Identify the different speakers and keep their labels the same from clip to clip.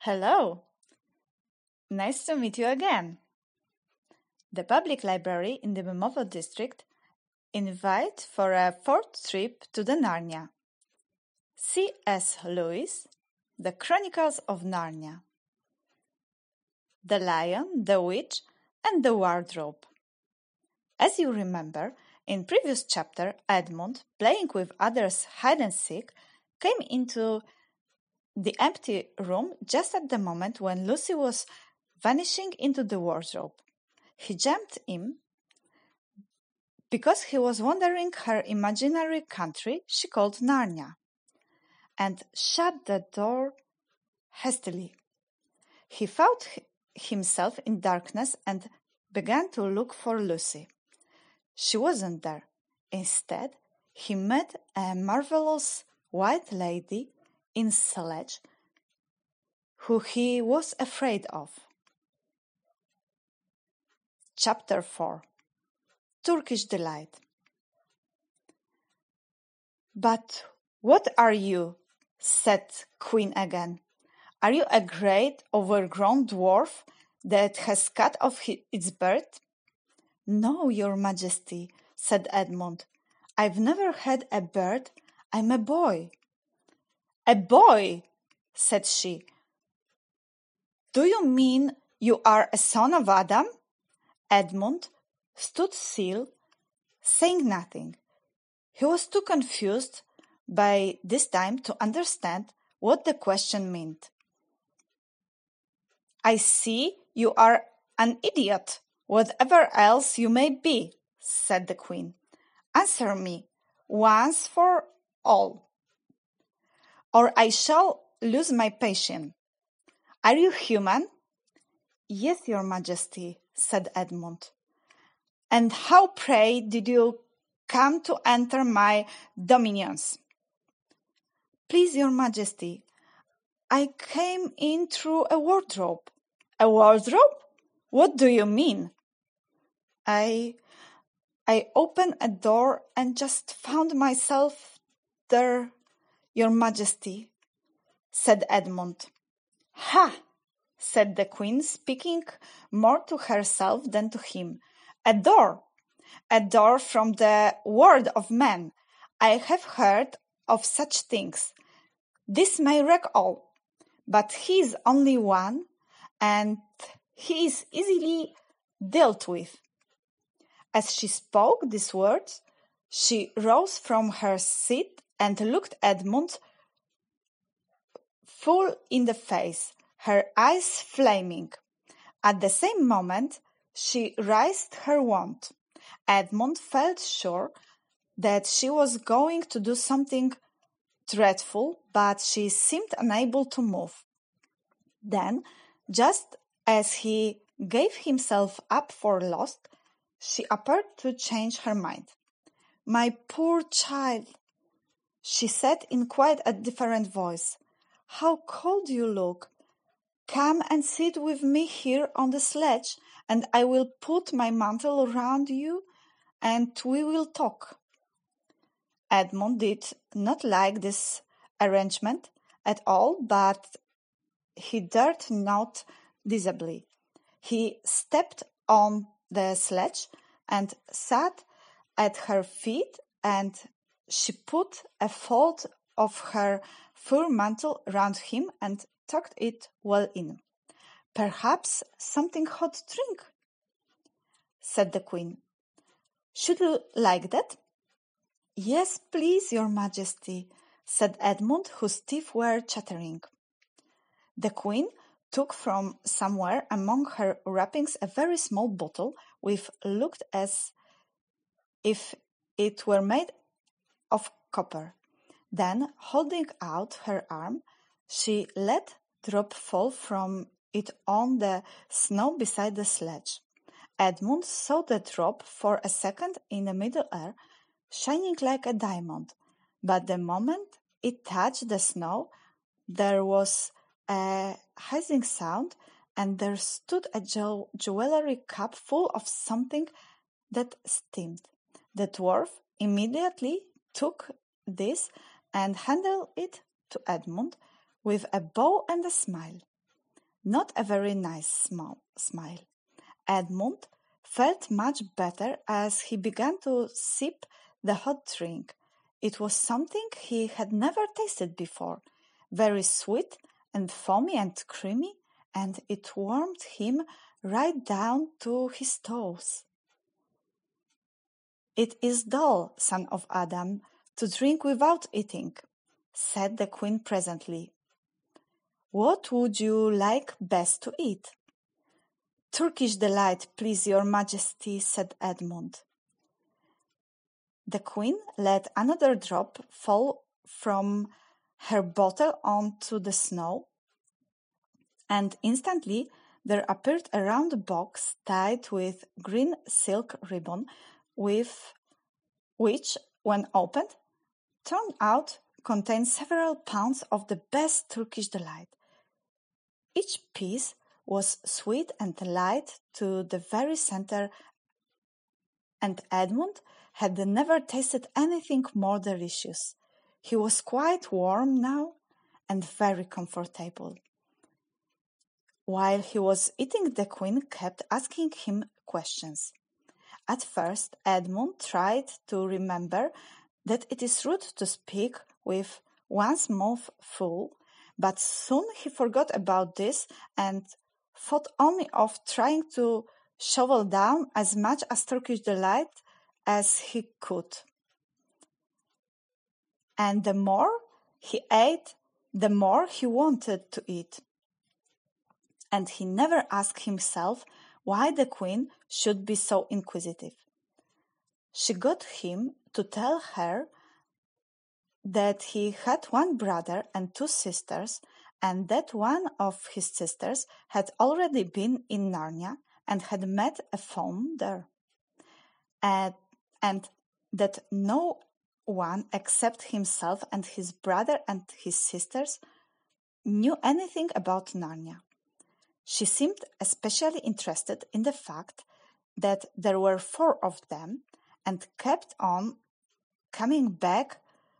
Speaker 1: Hello, nice to meet you again. The public library in the Bemovo district invite for a fourth trip to the Narnia. C.S. Lewis, The Chronicles of Narnia. The Lion, the Witch, and the Wardrobe. As you remember, in previous chapter, Edmund, playing with others hide and seek, came into the empty room just at the moment when Lucy was vanishing into the wardrobe. He jumped in because he was wandering her imaginary country she called Narnia, and shut the door hastily. He found himself in darkness and began to look for Lucy. She wasn't there. Instead, he met a marvelous white lady in sledge who he was afraid of. Chapter 4 Turkish Delight. "But what are you?" said Queen again. "Are you a great overgrown dwarf that has cut off its bird?" "No, your Majesty," said Edmund. "I've never had a bird. I'm a boy." "A boy," said she. "Do you mean you are a son of Adam?" Edmund stood still, saying nothing. He was too confused by this time to understand what the question meant. "I see you are an idiot, whatever else you may be," said the Queen. "Answer me, once for all, or I shall lose my patience. Are you human?" "Yes, your Majesty," said Edmund. "And how, pray, did you come to enter my dominions?" "Please, your Majesty, I came in through a wardrobe." "A wardrobe? What do you mean?" I opened a door and just found myself there, your Majesty," said Edmund. "Ha!" said the Queen, speaking more to herself than to him. A door from the world of men. I have heard of such things. This may wreck all, but he is only one, and he is easily dealt with." As she spoke these words, she rose from her seat and looked Edmund full in the face, her eyes flaming. At the same moment, she raised her wand. Edmund felt sure that she was going to do something dreadful, but she seemed unable to move. Then, just as he gave himself up for lost, she appeared to change her mind. "My poor child," she said in quite a different voice, "how cold you look. Come and sit with me here on the sledge, and I will put my mantle around you, and we will talk." Edmund did not like this arrangement at all, but he dared not disobey. He stepped on the sledge and sat at her feet, and she put a fold of her fur mantle round him and tucked it well in. "Perhaps something hot drink," said the Queen. "Should you like that?" "Yes, please, your Majesty," said Edmund, whose teeth were chattering. The Queen took from somewhere among her wrappings a very small bottle which looked as if it were made of copper. Then, holding out her arm, she let drop fall from it on the snow beside the sledge. Edmund saw the drop for a second in the middle air, shining like a diamond, but the moment it touched the snow, there was a hissing sound, and there stood a jewelry cup full of something that steamed. The dwarf immediately took this and handed it to Edmund with a bow and a smile. Not a very nice smile. Edmund felt much better as he began to sip the hot drink. It was something he had never tasted before, very sweet and foamy and creamy, and it warmed him right down to his toes. "It is dull, son of Adam, to drink without eating," said the queen presently. "What would you like best to eat?" "Turkish delight, please your majesty," said Edmund. The queen let another drop fall from her bottle onto the snow, and instantly there appeared a round box tied with green silk ribbon, which, when opened, turned out contained several pounds of the best Turkish delight. Each piece was sweet and light to the very center, and Edmund had never tasted anything more delicious. He was quite warm now and very comfortable. While he was eating, the queen kept asking him questions. At first, Edmund tried to remember that it is rude to speak with one's mouth full, but soon he forgot about this and thought only of trying to shovel down as much as Turkish delight as he could. And the more he ate, the more he wanted to eat. And he never asked himself why the queen should be so inquisitive. She got him to tell her that he had one brother and two sisters, and that one of his sisters had already been in Narnia and had met a faun there, and that no one except himself and his brother and his sisters knew anything about Narnia. She seemed especially interested in the fact that there were 4 of them and kept on coming back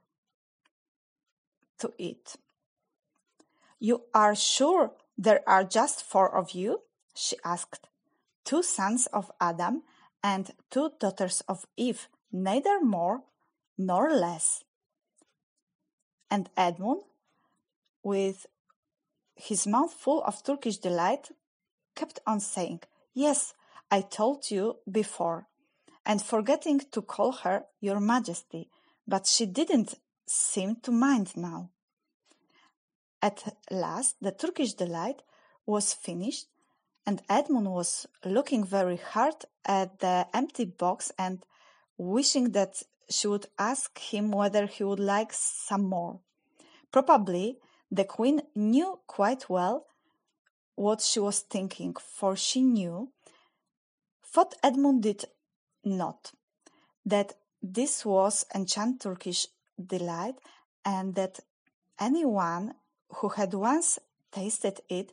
Speaker 1: to it. "You are sure there are just 4 of you?" she asked. "2 sons of Adam and 2 daughters of Eve, neither more nor less." And Edmund, with his mouth full of Turkish delight, kept on saying, "Yes, I told you before," and forgetting to call her Your Majesty, but she didn't seem to mind now. At last the Turkish delight was finished, and Edmund was looking very hard at the empty box and wishing that she would ask him whether he would like some more. Probably the queen knew quite well what she was thinking, for she knew, thought Edmund did not, that this was enchanted Turkish delight, and that anyone who had once tasted it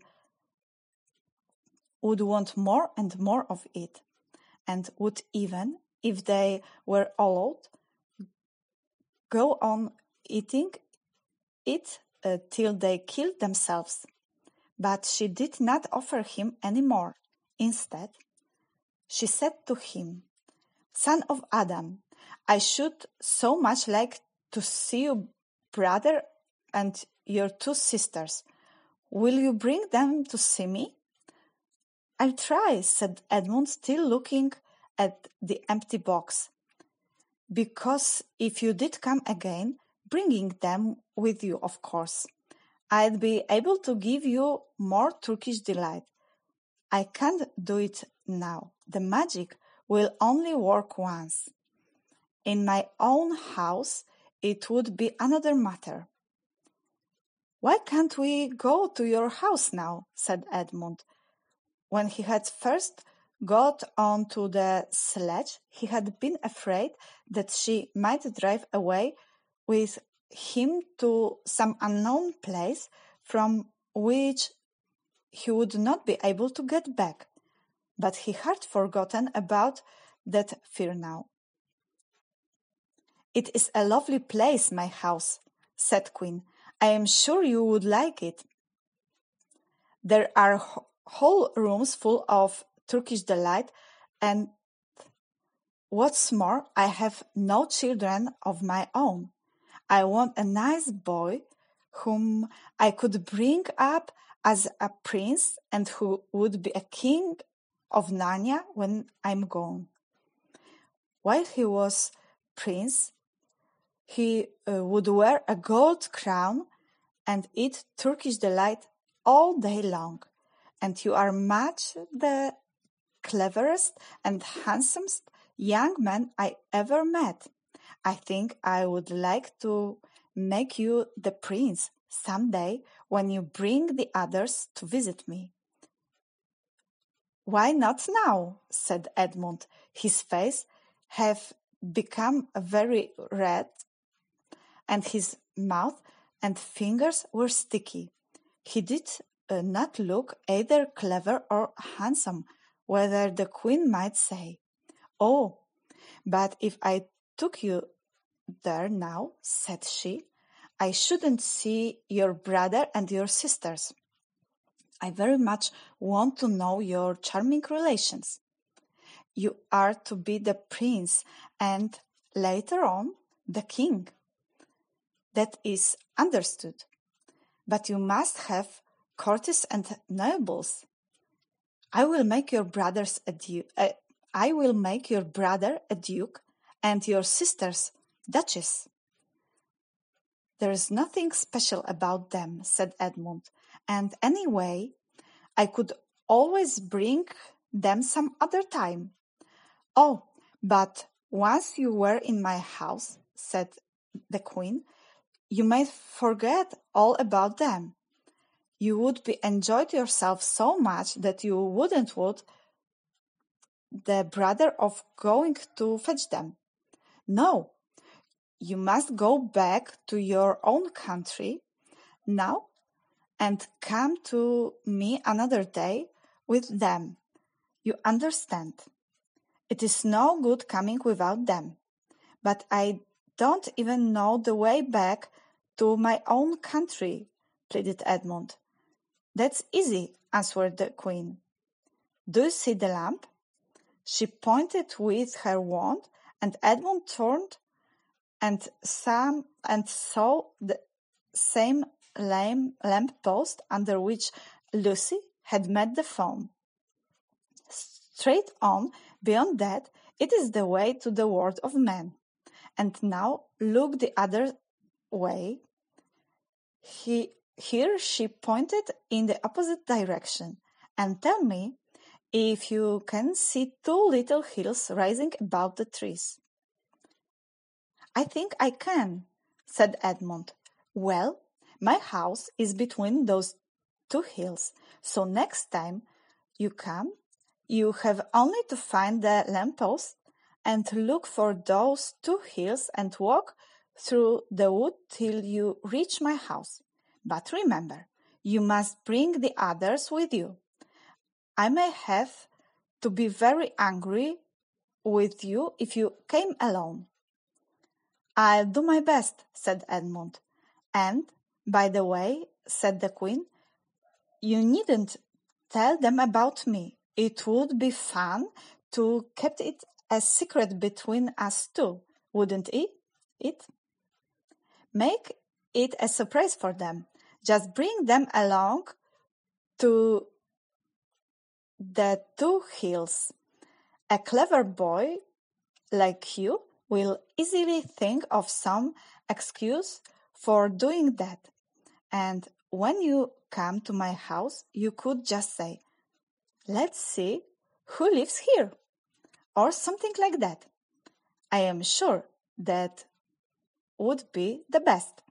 Speaker 1: would want more and more of it, and would even, if they were allowed, go on eating it till they killed themselves. But she did not offer him any more. Instead, she said to him, "Son of Adam, I should so much like to see your brother and your 2 sisters. Will you bring them to see me?" "I'll try," said Edmund, still looking at the empty box. "Because if you did come again, bringing them with you, of course, I'd be able to give you more Turkish delight. I can't do it now. The magic will only work once. In my own house, it would be another matter." "Why can't we go to your house now?" said Edmund. When he had first got onto the sledge, he had been afraid that she might drive away with him to some unknown place from which he would not be able to get back. But he had forgotten about that fear now. "It is a lovely place, my house," said Queen. "I am sure you would like it." There are whole rooms full of Turkish delight, and what's more, I have no children of my own. I want a nice boy whom I could bring up as a prince and who would be a king of Narnia when I'm gone. While he was prince, he would wear a gold crown and eat Turkish delight all day long. And you are much the cleverest and handsomest young man I ever met. I think I would like to make you the prince someday when you bring the others to visit me. Why not now? Said Edmund. His face had become very red, and his mouth and fingers were sticky. He did not look either clever or handsome, whether the queen might say. Oh, but if I took you there now, said she, I shouldn't see your brother and your sisters. I very much want to know your charming relations. You are to be the prince and later on the king. That is understood. But you must have courtiers and nobles. I will make your brother a duke and your sisters duchess. There is nothing special about them, said Edmund, and anyway, I could always bring them some other time. Oh, but once you were in my house, said the queen, you might forget all about them. You would be enjoyed yourself so much that you wouldn't want the brother of going to fetch them. No, you must go back to your own country now and come to me another day with them. You understand? It is no good coming without them. But I don't even know the way back to my own country, pleaded Edmund. That's easy, answered the queen. Do you see the lamp? She pointed with her wand, and Edmund turned and saw the same lamp post under which Lucy had met the fawn. Straight on, beyond that, it is the way to the world of men. And now look the other way. Here she pointed in the opposite direction, and tell me if you can see two little hills rising above the trees. I think I can, said Edmund. Well, my house is between those two hills, so next time you come, you have only to find the lamppost and look for those two hills and walk through the wood till you reach my house. But remember, you must bring the others with you. I may have to be very angry with you if you came alone. I'll do my best, said Edmund. And, by the way, said the queen, you needn't tell them about me. It would be fun to keep it a secret between us two, wouldn't it? Make it a surprise for them. Just bring them along to the two hills. A clever boy like you will easily think of some excuse for doing that. And when you come to my house, you could just say, let's see who lives here, or something like that. I am sure that would be the best.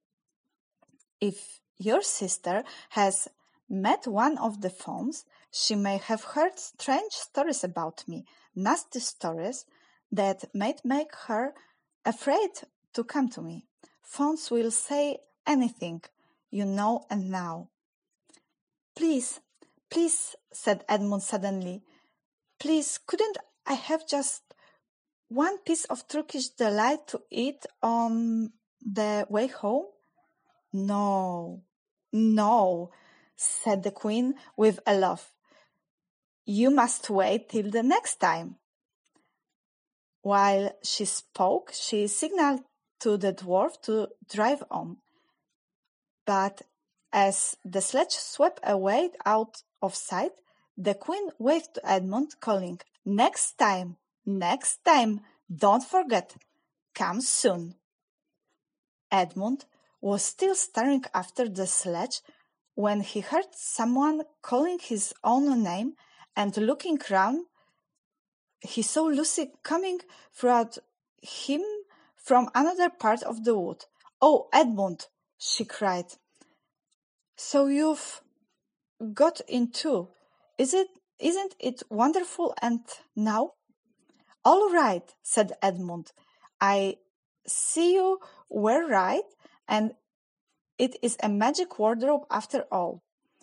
Speaker 1: If your sister has met one of the fawns, she may have heard strange stories about me, nasty stories that might make her afraid to come to me. Fawns will say anything, you know, and now. Please, said Edmund suddenly, please, couldn't I have just one piece of Turkish delight to eat on the way home? No, said the Queen with a laugh. "You must wait till the next time." While she spoke, she signaled to the dwarf to drive on. But as the sledge swept away out of sight, the Queen waved to Edmund, calling, next time, don't forget, come soon." Edmund was still staring after the sledge when he heard someone calling his own name, and looking round, he saw Lucy coming toward him from another part of the wood. "Oh, Edmund!" she cried. "So you've got in too. Isn't it wonderful? And now?" "All right," said Edmund. "I see you were right, and it is a magic wardrobe after all.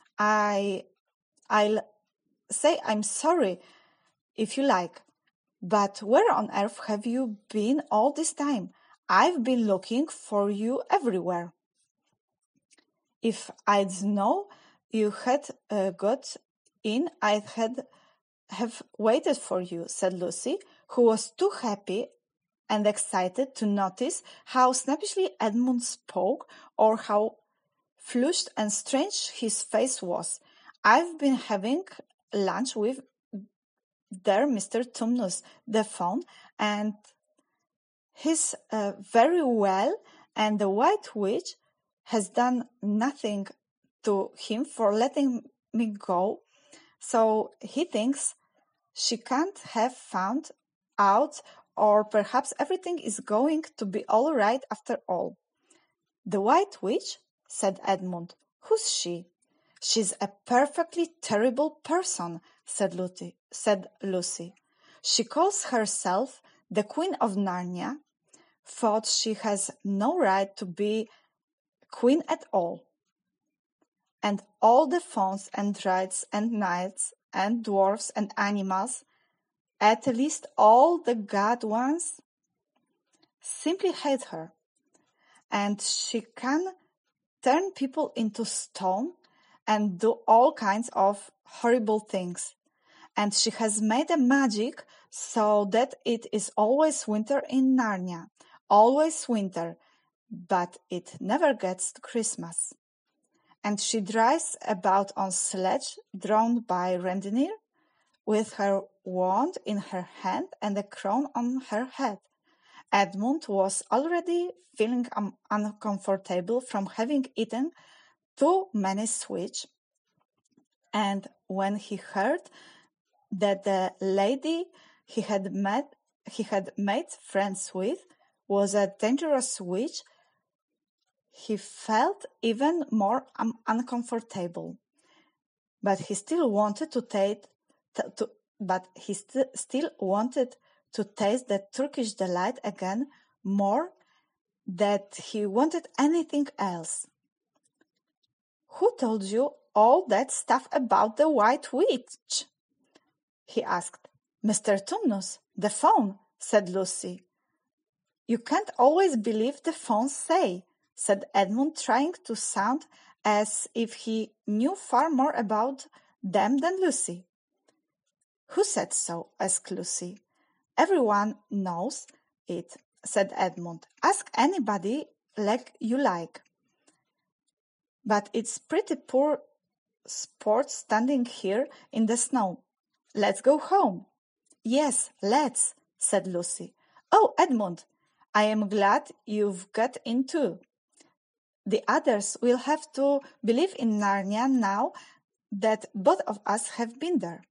Speaker 1: I'll say I'm sorry if you like. But where on earth have you been all this time? I've been looking for you everywhere." "If I'd known you had got in, I'd have waited for you," said Lucy, who was too happy and excited to notice how snappishly Edmund spoke or how flushed and strange his face was. "I've been having lunch with their Mr. Tumnus, the faun, and he's very well, and the White Witch has done nothing to him for letting me go, so he thinks she can't have found out, or perhaps everything is going to be all right after all." "The White Witch?" said Edmund. "Who's she?" "She's a perfectly terrible person," said Lucy. "She calls herself the Queen of Narnia, thought she has no right to be queen at all. And all the fauns and dryades and knights and dwarfs and animals, at least all the god ones, simply hate her. And she can turn people into stone and do all kinds of horrible things. And she has made a magic so that it is always winter in Narnia, always winter, but it never gets to Christmas. And she drives about on sledge drawn by reindeer, with her wand in her hand and a crown on her head." Edmund was already feeling uncomfortable from having eaten too many sweets, and when he heard that the lady he had made friends with was a dangerous witch, he felt even more uncomfortable. But he still wanted to taste the Turkish delight again more than he wanted anything else. "Who told you all that stuff about the White Witch?" he asked. "Mr. Tumnus, the faun," said Lucy. "You can't always believe the fauns say," said Edmund, trying to sound as if he knew far more about them than Lucy. "Who said so?" asked Lucy. "Everyone knows it," said Edmund. "Ask anybody like you like. But it's pretty poor sport standing here in the snow. Let's go home." "Yes, let's," said Lucy. "Oh, Edmund, I am glad you've got in too. The others will have to believe in Narnia now that both of us have been there.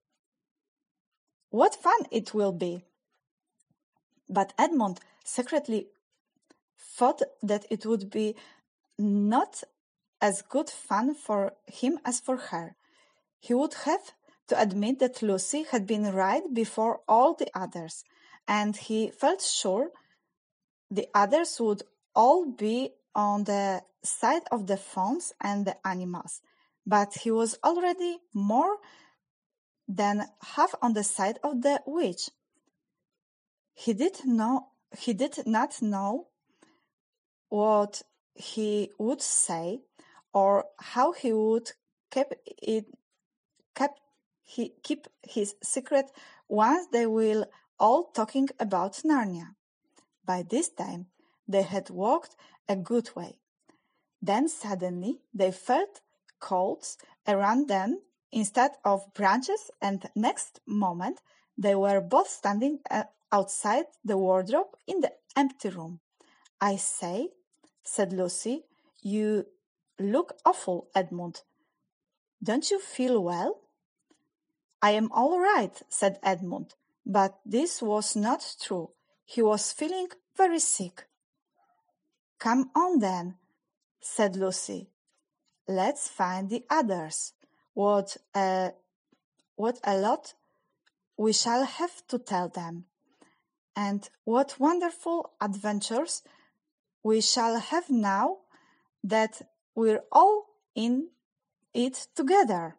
Speaker 1: What fun it will be!" But Edmund secretly thought that it would be not as good fun for him as for her. He would have to admit that Lucy had been right before all the others, and he felt sure the others would all be on the side of the fauns and the animals, but he was already more than half on the side of the witch. He did not know what he would say or how he would keep his secret once they were all talking about Narnia. By this time, they had walked a good way. Then suddenly they felt colds around them instead of branches, and next moment they were both standing outside the wardrobe in the empty room. "I say," said Lucy, "you look awful, Edmund. Don't you feel well?" "I am all right," said Edmund, but this was not true. He was feeling very sick. "Come on then," said Lucy. "Let's find the others. What a lot we shall have to tell them, and what wonderful adventures we shall have now that we're all in it together."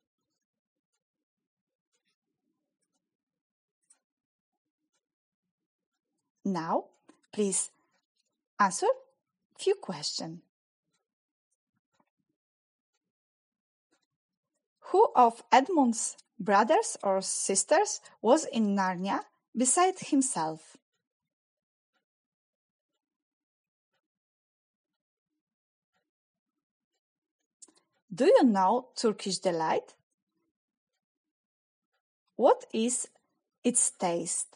Speaker 1: Now, please answer few questions. Who of Edmund's brothers or sisters was in Narnia beside himself? Do you know Turkish Delight? What is its taste?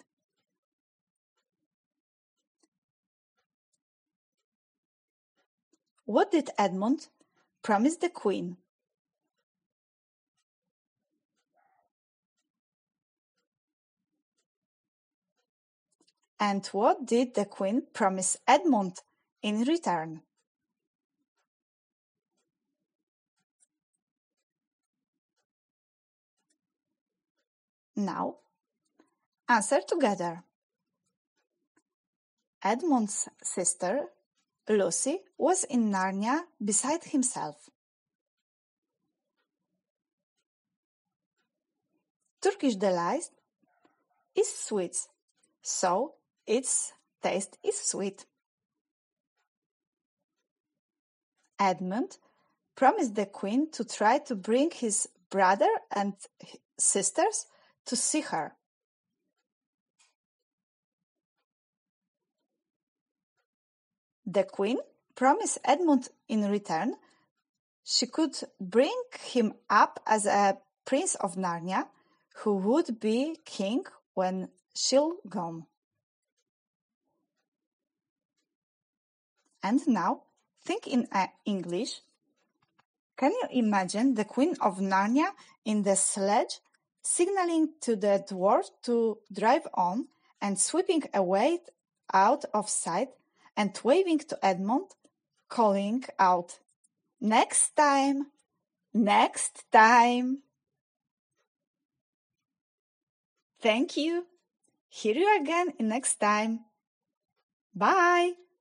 Speaker 1: What did Edmund promise the Queen? And what did the Queen promise Edmund in return? Now, answer together. Edmund's sister, Lucy, was in Narnia beside himself. Turkish Delight is sweet, so its taste is sweet. Edmund promised the Queen to try to bring his brother and sisters to see her. The Queen promised Edmund in return she could bring him up as a prince of Narnia who would be king when she'll gone. And now, think in English. Can you imagine the Queen of Narnia in the sledge, signaling to the dwarf to drive on and sweeping away out of sight and waving to Edmund, calling out, "Next time! Next time!" Thank you. Hear you again next time. Bye.